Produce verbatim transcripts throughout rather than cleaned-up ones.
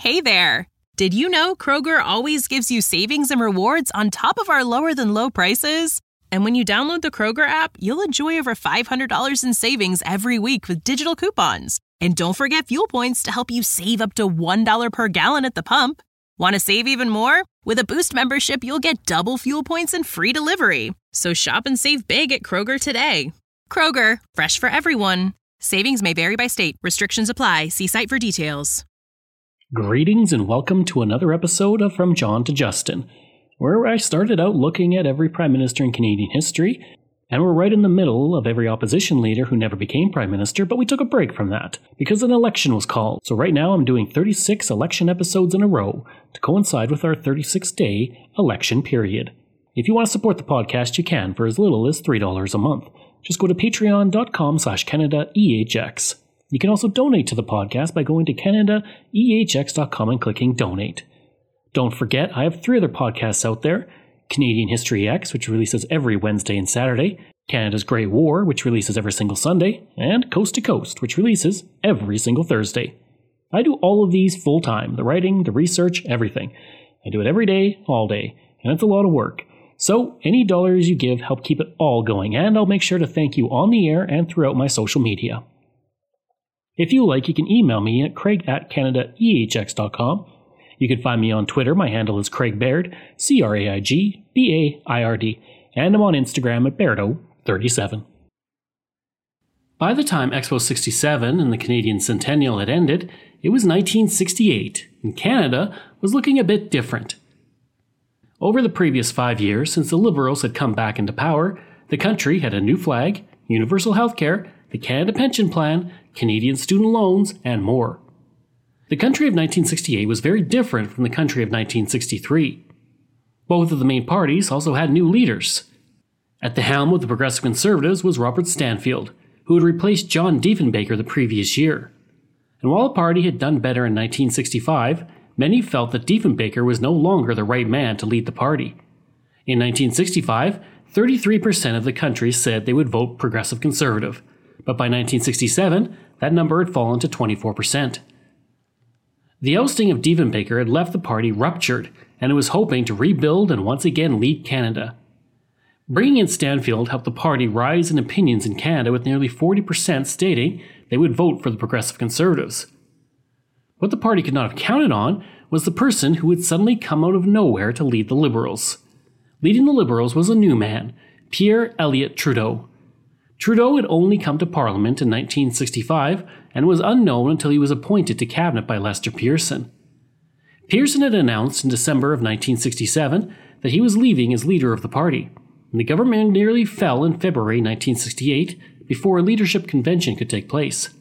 Hey there! Did you know Kroger always gives you savings and rewards on top of our lower-than-low prices? And when you download the Kroger app, you'll enjoy over five hundred dollars in savings every week with digital coupons. And don't forget fuel points to help you save up to one dollar per gallon at the pump. Want to save even more? With a Boost membership, you'll get double fuel points and free delivery. So shop and save big at Kroger today. Kroger, fresh for everyone. Savings may vary by state. Restrictions apply. See site for details. Greetings and welcome to another episode of From John to Justin, where I started out looking at every Prime Minister in Canadian history, and we're right in the middle of every opposition leader who never became Prime Minister, but we took a break from that, because an election was called. So right now I'm doing thirty-six election episodes in a row to coincide with our thirty-six day election period. If you want to support the podcast, you can for as little as three dollars a month. Just go to patreon.com slash CanadaEHX. You can also donate to the podcast by going to Canada E H X dot com and clicking Donate. Don't forget, I have three other podcasts out there. Canadian History X, which releases every Wednesday and Saturday. Canada's Great War, which releases every single Sunday. And Coast to Coast, which releases every single Thursday. I do all of these full-time. The writing, the research, everything. I do it every day, all day. And it's a lot of work. So, any dollars you give help keep it all going. And I'll make sure to thank you on the air and throughout my social media. If you like, you can email me at craig at Canada E H X dot com. You can find me on Twitter. My handle is Craig Baird, C R A I G B A I R D, and I'm on Instagram at Bairdo thirty-seven. By the time Expo sixty-seven and the Canadian Centennial had ended, it was nineteen sixty-eight, and Canada was looking a bit different. Over the previous five years, since the Liberals had come back into power, the country had a new flag, universal health care, the Canada Pension Plan, Canadian student loans, and more. The country of nineteen sixty-eight was very different from the country of nineteen sixty-three. Both of the main parties also had new leaders. At the helm of the Progressive Conservatives was Robert Stanfield, who had replaced John Diefenbaker the previous year. And while the party had done better in nineteen sixty-five, many felt that Diefenbaker was no longer the right man to lead the party. In nineteen sixty-five, thirty-three percent of the country said they would vote Progressive Conservative, but by nineteen sixty-seven, that number had fallen to twenty-four percent. The ousting of Diefenbaker had left the party ruptured, and it was hoping to rebuild and once again lead Canada. Bringing in Stanfield helped the party rise in opinions in Canada, with nearly forty percent stating they would vote for the Progressive Conservatives. What the party could not have counted on was the person who would suddenly come out of nowhere to lead the Liberals. Leading the Liberals was a new man, Pierre Elliott Trudeau. Trudeau had only come to Parliament in nineteen sixty-five and was unknown until he was appointed to cabinet by Lester Pearson. Pearson had announced in December of nineteen sixty-seven that he was leaving as leader of the party, and the government nearly fell in February nineteen sixty-eight before a leadership convention could take place.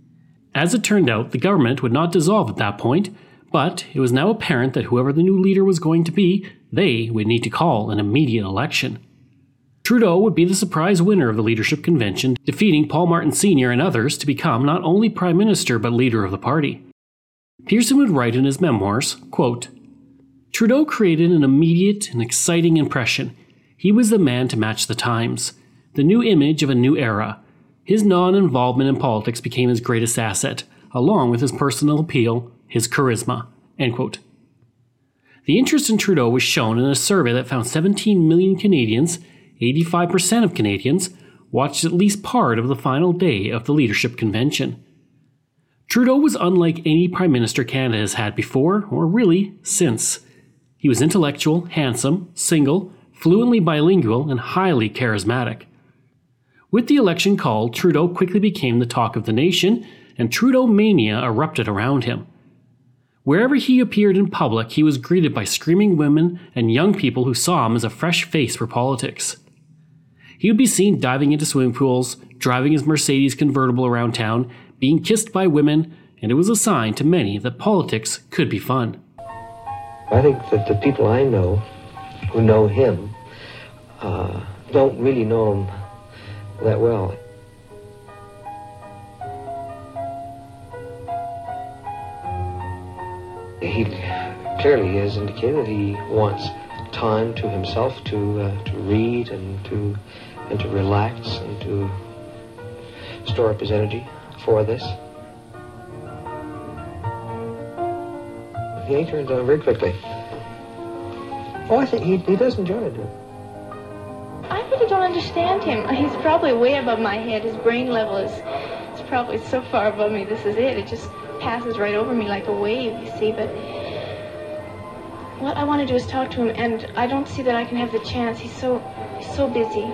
As it turned out, the government would not dissolve at that point, but it was now apparent that whoever the new leader was going to be, they would need to call an immediate election. Trudeau would be the surprise winner of the leadership convention, defeating Paul Martin Senior and others to become not only Prime Minister but leader of the party. Pearson would write in his memoirs, quote, "Trudeau created an immediate and exciting impression. He was the man to match the times, the new image of a new era. His non-involvement in politics became his greatest asset, along with his personal appeal, his charisma." End quote. The interest in Trudeau was shown in a survey that found seventeen million Canadians, eighty-five percent of Canadians, watched at least part of the final day of the leadership convention. Trudeau was unlike any Prime Minister Canada has had before, or really, since. He was intellectual, handsome, single, fluently bilingual, and highly charismatic. With the election called, Trudeau quickly became the talk of the nation, and Trudeau mania erupted around him. Wherever he appeared in public, he was greeted by screaming women and young people who saw him as a fresh face for politics. He would be seen diving into swimming pools, driving his Mercedes convertible around town, being kissed by women, and it was a sign to many that politics could be fun. I think that the people I know who know him uh, don't really know him that well. He clearly has indicated that he wants time to himself to uh, to read and to and to relax and to store up his energy for this. He turns on very quickly. Oh, I think he, he does enjoy it. I really don't understand him. He's probably way above my head. His brain level is, is probably so far above me. This is it. It just passes right over me like a wave, you see. But what I want to do is talk to him, and I don't see that I can have the chance. He's so, he's so busy.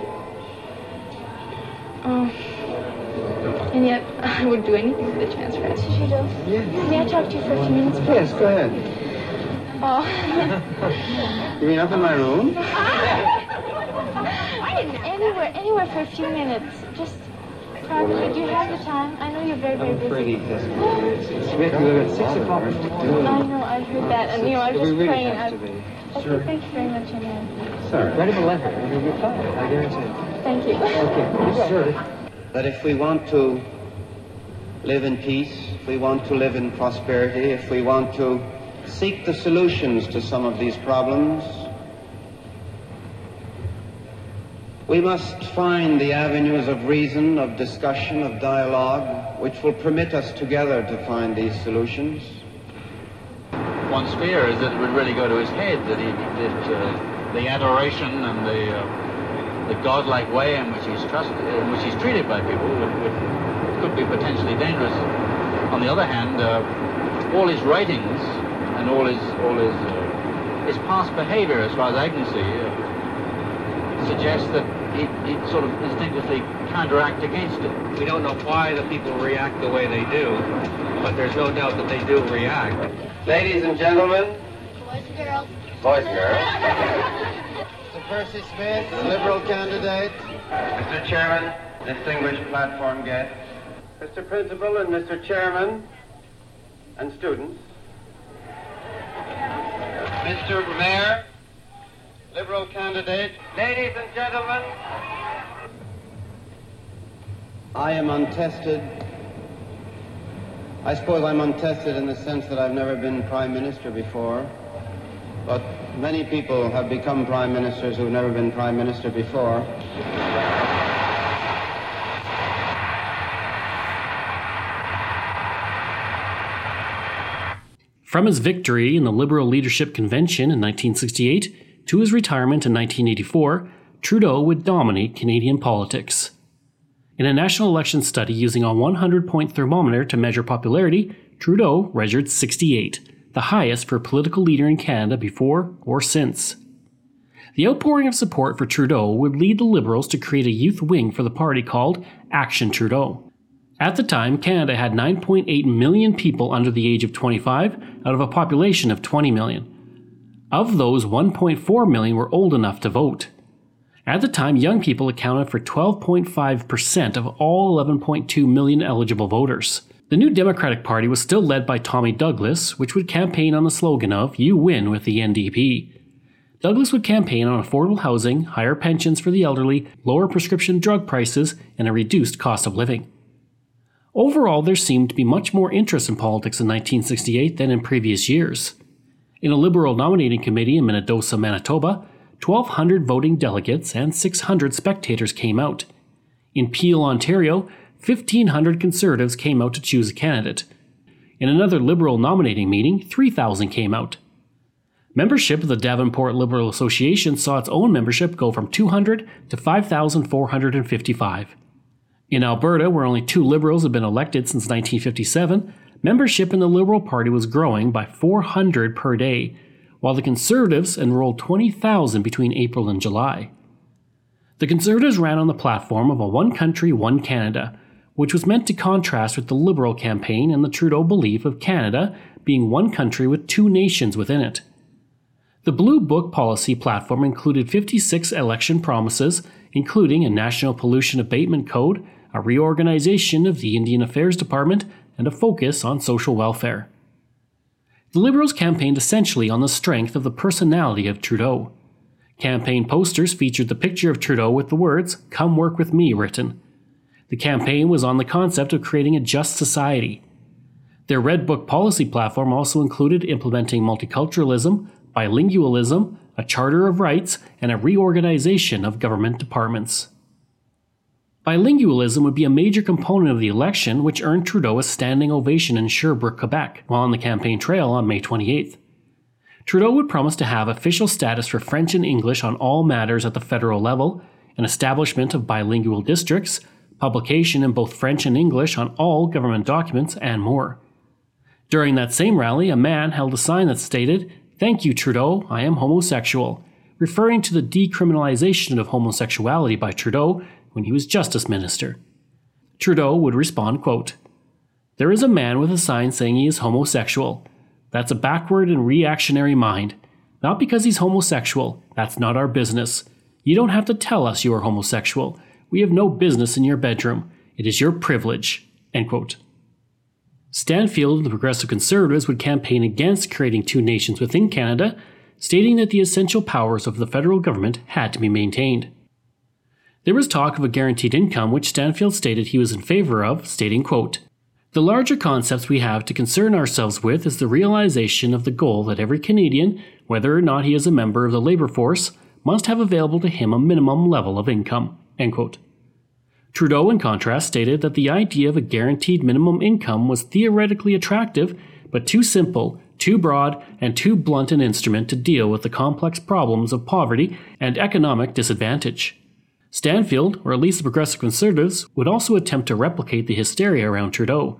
Oh. And yet, I would do anything for the chance, Francis. You do? Yeah. May I talk to you for a few minutes, please? Yes, go ahead. Oh. You mean up in my room? Anywhere, anywhere for a few minutes. Just probably. Do you have the time? I know you're very, very busy. I'm afraid he doesn't. It's we have to go at six o'clock. I know, I heard that, and you know, I was just We really praying. have I, to be. okay, Sure. thank you very much, Anna. Sorry. Write him a letter, and he'll reply. I guarantee. Thank you. Okay. Sure. That if we want to live in peace, if we want to live in prosperity, if we want to seek the solutions to some of these problems, we must find the avenues of reason, of discussion, of dialogue, which will permit us together to find these solutions. One's fear is that it would really go to his head, that, he, that uh, the adoration and the, uh, the godlike way in which he's trusted, in which he's treated by people, would, would, could be potentially dangerous. On the other hand, uh, all his writings and all his all his uh, his past behavior, as far as I can see, uh, suggests that he he sort of instinctively counteract against it. We don't know why the people react the way they do, but there's no doubt that they do react. Ladies and gentlemen, Boys and girls. boys and girls, Mister Percy Smith, the Liberal candidate, Mister Chairman, distinguished platform guests, Mister Principal and Mister Chairman, and students, Mister Mayor, Liberal candidate, ladies and gentlemen, I am untested. I suppose I'm untested in the sense that I've never been Prime Minister before, but many people have become Prime Ministers who've never been Prime Minister before. From his victory in the Liberal Leadership Convention in nineteen sixty-eight to his retirement in nineteen eighty-four, Trudeau would dominate Canadian politics. In a national election study using a one hundred point thermometer to measure popularity, Trudeau measured sixty-eight, the highest for a political leader in Canada before or since. The outpouring of support for Trudeau would lead the Liberals to create a youth wing for the party called Action Trudeau. At the time, Canada had nine point eight million people under the age of twenty-five out of a population of twenty million. Of those, one point four million were old enough to vote. At the time, young people accounted for twelve point five percent of all eleven point two million eligible voters. The New Democratic Party was still led by Tommy Douglas, which would campaign on the slogan of "You win with the N D P." Douglas would campaign on affordable housing, higher pensions for the elderly, lower prescription drug prices, and a reduced cost of living. Overall, there seemed to be much more interest in politics in nineteen sixty-eight than in previous years. In a Liberal nominating committee in Minnedosa, Manitoba, twelve hundred voting delegates and six hundred spectators came out. In Peel, Ontario, fifteen hundred Conservatives came out to choose a candidate. In another Liberal nominating meeting, three thousand came out. Membership of the Davenport Liberal Association saw its own membership go from two hundred to five thousand four hundred fifty-five. In Alberta, where only two Liberals had been elected since nineteen fifty-seven, membership in the Liberal Party was growing by four hundred per day, while the Conservatives enrolled twenty thousand between April and July. The Conservatives ran on the platform of a one country, one Canada, which was meant to contrast with the Liberal campaign and the Trudeau belief of Canada being one country with two nations within it. The Blue Book policy platform included fifty-six election promises, including a national pollution abatement code, a reorganization of the Indian Affairs Department, and a focus on social welfare. The Liberals campaigned essentially on the strength of the personality of Trudeau. Campaign posters featured the picture of Trudeau with the words, "Come work with me," written. The campaign was on the concept of creating a just society. Their Red Book policy platform also included implementing multiculturalism, bilingualism, a Charter of Rights, and a reorganization of government departments. Bilingualism would be a major component of the election, which earned Trudeau a standing ovation in Sherbrooke, Quebec, while on the campaign trail on May twenty-eighth. Trudeau would promise to have official status for French and English on all matters at the federal level, an establishment of bilingual districts, publication in both French and English on all government documents, and more. During that same rally, a man held a sign that stated, "Thank you, Trudeau, I am homosexual," referring to the decriminalization of homosexuality by Trudeau when he was Justice Minister. Trudeau would respond, quote, "There is a man with a sign saying he is homosexual. That's a backward and reactionary mind. Not because he's homosexual. That's not our business. You don't have to tell us you are homosexual. We have no business in your bedroom. It is your privilege." End quote. Stanfield and the Progressive Conservatives would campaign against creating two nations within Canada, stating that the essential powers of the federal government had to be maintained. There was talk of a guaranteed income, which Stanfield stated he was in favor of, stating, quote, "The larger concepts we have to concern ourselves with is the realization of the goal that every Canadian, whether or not he is a member of the labour force, must have available to him a minimum level of income." End quote. Trudeau, in contrast, stated that the idea of a guaranteed minimum income was theoretically attractive, but too simple, too broad, and too blunt an instrument to deal with the complex problems of poverty and economic disadvantage. Stanfield, or at least the Progressive Conservatives, would also attempt to replicate the hysteria around Trudeau.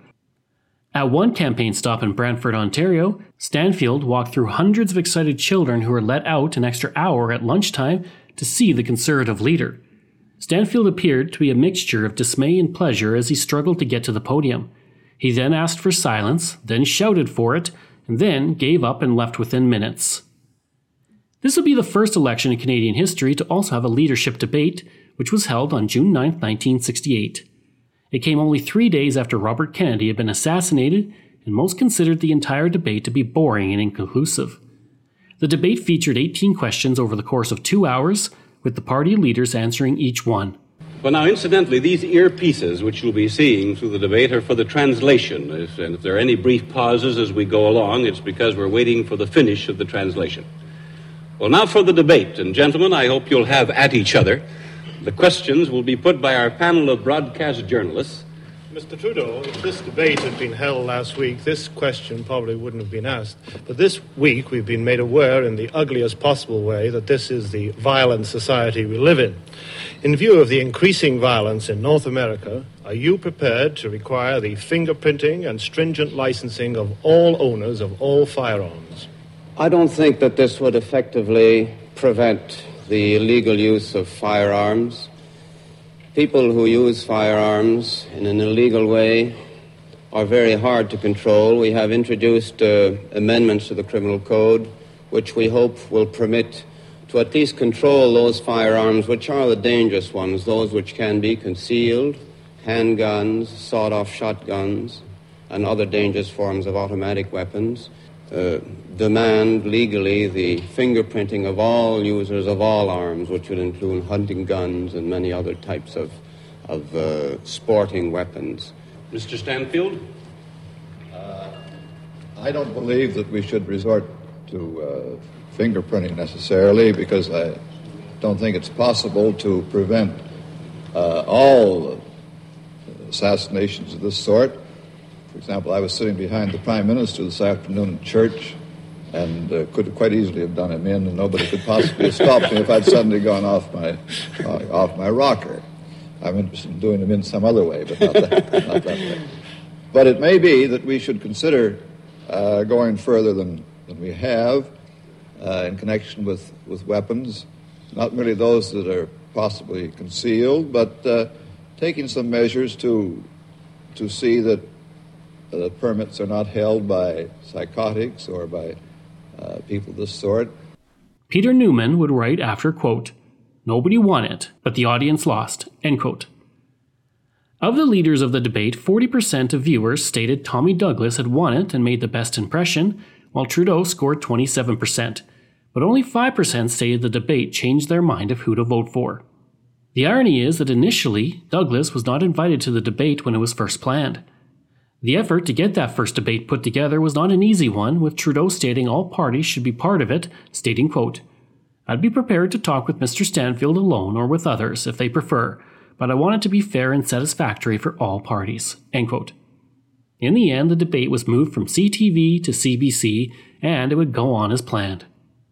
At one campaign stop in Brantford, Ontario, Stanfield walked through hundreds of excited children who were let out an extra hour at lunchtime to see the Conservative leader. Stanfield appeared to be a mixture of dismay and pleasure as he struggled to get to the podium. He then asked for silence, then shouted for it, and then gave up and left within minutes. This would be the first election in Canadian history to also have a leadership debate, which was held on June ninth, nineteen sixty-eight. It came only three days after Robert Kennedy had been assassinated, and most considered the entire debate to be boring and inconclusive. The debate featured eighteen questions over the course of two hours, with the party leaders answering each one. Well, now, incidentally, these earpieces, which you'll be seeing through the debate, are for the translation. If, and if there are any brief pauses as we go along, it's because we're waiting for the finish of the translation. Well, now for the debate. And gentlemen, I hope you'll have at each other. The questions will be put by our panel of broadcast journalists. Mister Trudeau, if this debate had been held last week, this question probably wouldn't have been asked. But this week we've been made aware in the ugliest possible way that this is the violent society we live in. In view of the increasing violence in North America, are you prepared to require the fingerprinting and stringent licensing of all owners of all firearms? I don't think that this would effectively prevent the illegal use of firearms. People who use firearms in an illegal way are very hard to control. We have introduced uh, amendments to the criminal code, which we hope will permit to at least control those firearms which are the dangerous ones, those which can be concealed, handguns, sawed-off shotguns, and other dangerous forms of automatic weapons. Uh, demand legally the fingerprinting of all users of all arms, which would include hunting guns and many other types of, of uh, sporting weapons. Mister Stanfield? Uh, I don't believe that we should resort to uh, fingerprinting necessarily, because I don't think it's possible to prevent uh, all assassinations of this sort. For example, I was sitting behind the Prime Minister this afternoon in church and uh, could quite easily have done him in, and nobody could possibly have stopped me if I'd suddenly gone off my uh, off my rocker. I'm interested in doing him in some other way, but not that, not that way. But it may be that we should consider uh, going further than, than we have uh, in connection with, with weapons, not merely those that are possibly concealed, but uh, taking some measures to to see that Uh, that permits are not held by psychotics or by uh, people of this sort. Peter Newman would write after, quote, "Nobody won it, but the audience lost," end quote. Of the leaders of the debate, forty percent of viewers stated Tommy Douglas had won it and made the best impression, while Trudeau scored twenty-seven percent, but only five percent stated the debate changed their mind of who to vote for. The irony is that initially, Douglas was not invited to the debate when it was first planned. The effort to get that first debate put together was not an easy one, with Trudeau stating all parties should be part of it, stating, quote, "I'd be prepared to talk with Mister Stanfield alone or with others if they prefer, but I want it to be fair and satisfactory for all parties," end quote. In the end, the debate was moved from C T V to C B C, and it would go on as planned.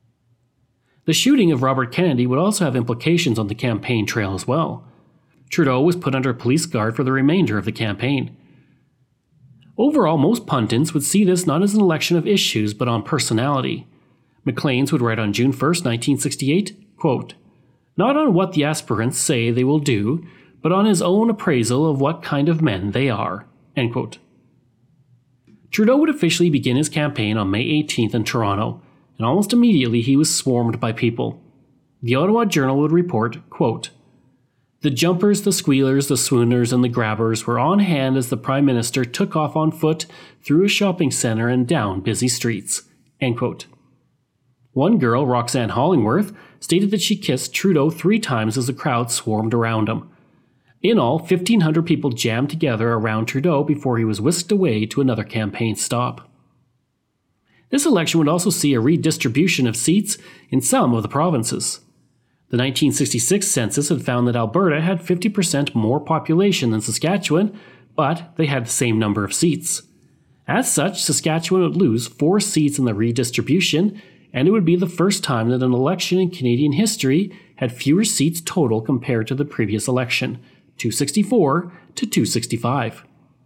The shooting of Robert Kennedy would also have implications on the campaign trail as well. Trudeau was put under police guard for the remainder of the campaign. Overall, most pundits would see this not as an election of issues, but on personality. Maclean's would write on June first, nineteen sixty-eight, quote, "Not on what the aspirants say they will do, but on his own appraisal of what kind of men they are." End quote. Trudeau would officially begin his campaign on May eighteenth in Toronto, and almost immediately he was swarmed by people. The Ottawa Journal would report, quote, "The jumpers, the squealers, the swooners, and the grabbers were on hand as the Prime Minister took off on foot through a shopping centre and down busy streets." End quote. One girl, Roxanne Hollingworth, stated that she kissed Trudeau three times as the crowd swarmed around him. In all, fifteen hundred people jammed together around Trudeau before he was whisked away to another campaign stop. This election would also see a redistribution of seats in some of the provinces. The nineteen sixty-six census had found that Alberta had fifty percent more population than Saskatchewan, but they had the same number of seats. As such, Saskatchewan would lose four seats in the redistribution, and it would be the first time that an election in Canadian history had fewer seats total compared to the previous election, two sixty-four to two sixty-five.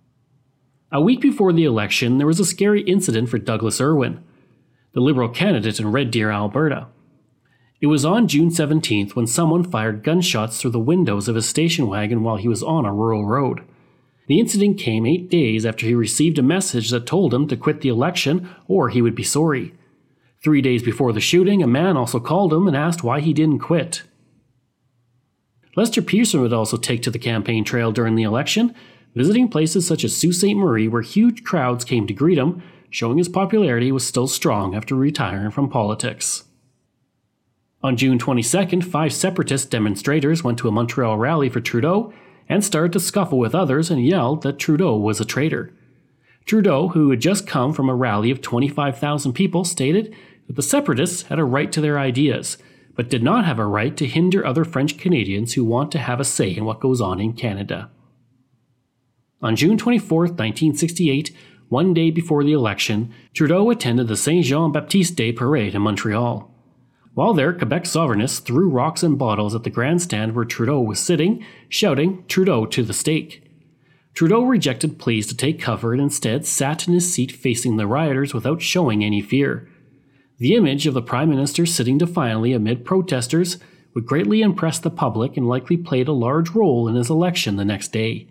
A week before the election, there was a scary incident for Douglas Irwin, the Liberal candidate in Red Deer, Alberta. It was on June seventeenth when someone fired gunshots through the windows of his station wagon while he was on a rural road. The incident came eight days after he received a message that told him to quit the election or he would be sorry. Three days before the shooting, a man also called him and asked why he didn't quit. Lester Pearson would also take to the campaign trail during the election, visiting places such as Sault Ste. Marie where huge crowds came to greet him, showing his popularity was still strong after retiring from politics. On June twenty-second, five separatist demonstrators went to a Montreal rally for Trudeau and started to scuffle with others and yelled that Trudeau was a traitor. Trudeau, who had just come from a rally of twenty-five thousand people, stated that the separatists had a right to their ideas, but did not have a right to hinder other French Canadians who want to have a say in what goes on in Canada. On June twenty-fourth, nineteen sixty-eight, one day before the election, Trudeau attended the Saint Jean-Baptiste Day parade in Montreal. While there, Quebec sovereignists threw rocks and bottles at the grandstand where Trudeau was sitting, shouting, "Trudeau to the stake." Trudeau rejected pleas to take cover and instead sat in his seat facing the rioters without showing any fear. The image of the Prime Minister sitting defiantly amid protesters would greatly impress the public and likely played a large role in his election the next day.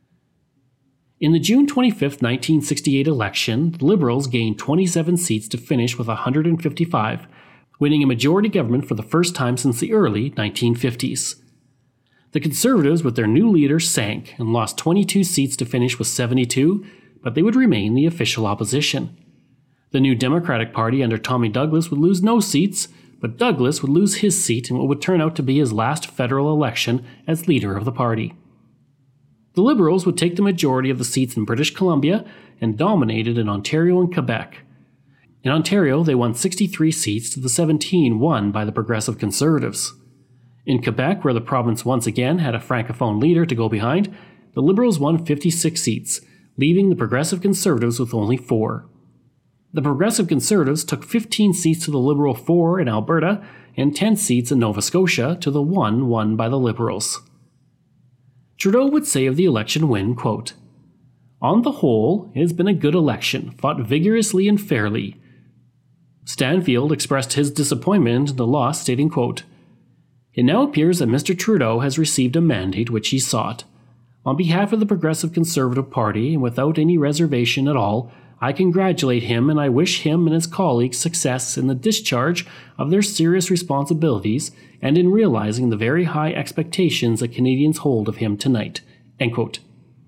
In the June twenty-fifth, nineteen sixty-eight election, the Liberals gained twenty-seven seats to finish with one hundred fifty-five, winning a majority government for the first time since the early nineteen fifties. The Conservatives, with their new leader, sank and lost twenty-two seats to finish with seventy-two, but they would remain the official opposition. The new Democratic Party under Tommy Douglas would lose no seats, but Douglas would lose his seat in what would turn out to be his last federal election as leader of the party. The Liberals would take the majority of the seats in British Columbia and dominated in Ontario and Quebec. In Ontario, they won sixty-three seats to the seventeen won by the Progressive Conservatives. In Quebec, where the province once again had a francophone leader to go behind, the Liberals won fifty-six seats, leaving the Progressive Conservatives with only four. The Progressive Conservatives took fifteen seats to the Liberal four in Alberta and ten seats in Nova Scotia to the one won by the Liberals. Trudeau would say of the election win, quote, "On the whole, it has been a good election, fought vigorously and fairly." Stanfield expressed his disappointment in the loss, stating, quote, "It now appears that Mister Trudeau has received a mandate which he sought. On behalf of the Progressive Conservative Party, and without any reservation at all, I congratulate him and I wish him and his colleagues success in the discharge of their serious responsibilities and in realizing the very high expectations that Canadians hold of him tonight." End quote.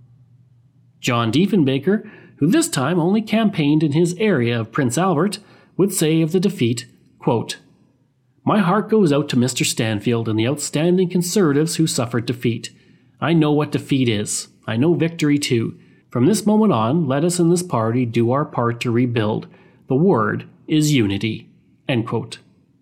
John Diefenbaker, who this time only campaigned in his area of Prince Albert, would say of the defeat, quote, "My heart goes out to Mister Stanfield and the outstanding Conservatives who suffered defeat. I know what defeat is. I know victory too. From this moment on, let us in this party do our part to rebuild. The word is unity." End quote.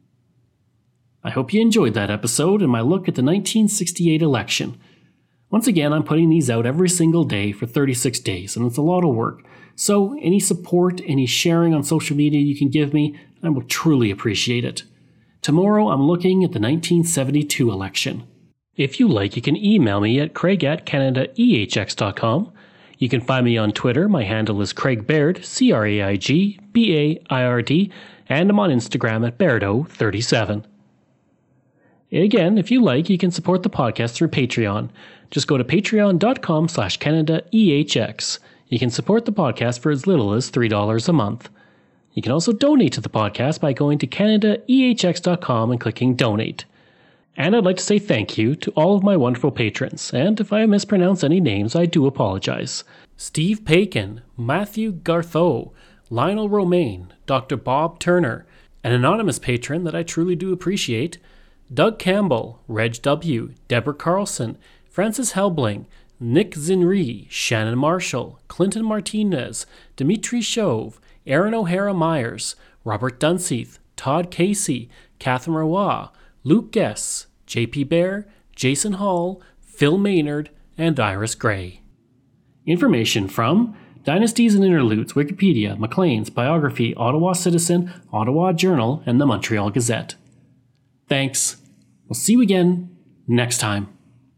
I hope you enjoyed that episode and my look at the nineteen sixty-eight election. Once again, I'm putting these out every single day for thirty-six days, and it's a lot of work, So any support, any sharing on social media you can give me, I will truly appreciate it. Tomorrow I'm looking at the nineteen seventy-two election. If you like, you can email me at craig at canada e h x dot com. You can find me on Twitter. My handle is Craig Baird, C R A I G B A I R D, and I'm on Instagram at Bairdo thirty-seven. Again, if you like, you can support the podcast through Patreon. Just go to patreon.com slash Canada EHX. You can support the podcast for as little as three dollars a month. You can also donate to the podcast by going to canada e h x dot com and clicking Donate. And I'd like to say thank you to all of my wonderful patrons, and if I mispronounce any names, I do apologize. Steve Pakin, Matthew Gartho, Lionel Romaine, Doctor Bob Turner, an anonymous patron that I truly do appreciate, Doug Campbell, Reg W., Deborah Carlson, Francis Helbling, Nick Zinri, Shannon Marshall, Clinton Martinez, Dimitri Chauve, Aaron O'Hara Myers, Robert Dunseith, Todd Casey, Catherine Roy, Luke Guess, J P Bear, Jason Hall, Phil Maynard, and Iris Gray. Information from Dynasties and Interludes, Wikipedia, Maclean's, Biography, Ottawa Citizen, Ottawa Journal, and the Montreal Gazette. Thanks. We'll see you again next time.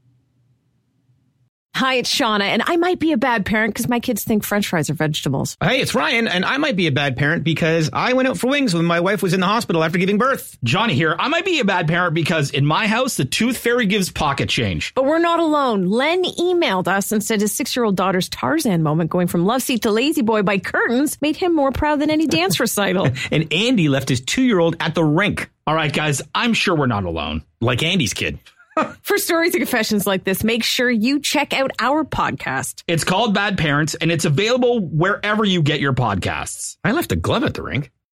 Hi, it's Shauna, and I might be a bad parent because my kids think French fries are vegetables. Hey, it's Ryan, and I might be a bad parent because I went out for wings when my wife was in the hospital after giving birth. Johnny here. I might be a bad parent because in my house, the tooth fairy gives pocket change. But we're not alone. Len emailed us and said his six-year-old daughter's Tarzan moment going from love seat to lazy boy by curtains made him more proud than any dance recital. And Andy left his two-year-old at the rink. All right, guys, I'm sure we're not alone. Like Andy's kid. For stories and confessions like this, make sure you check out our podcast. It's called Bad Parents, and it's available wherever you get your podcasts. I left a glove at the rink.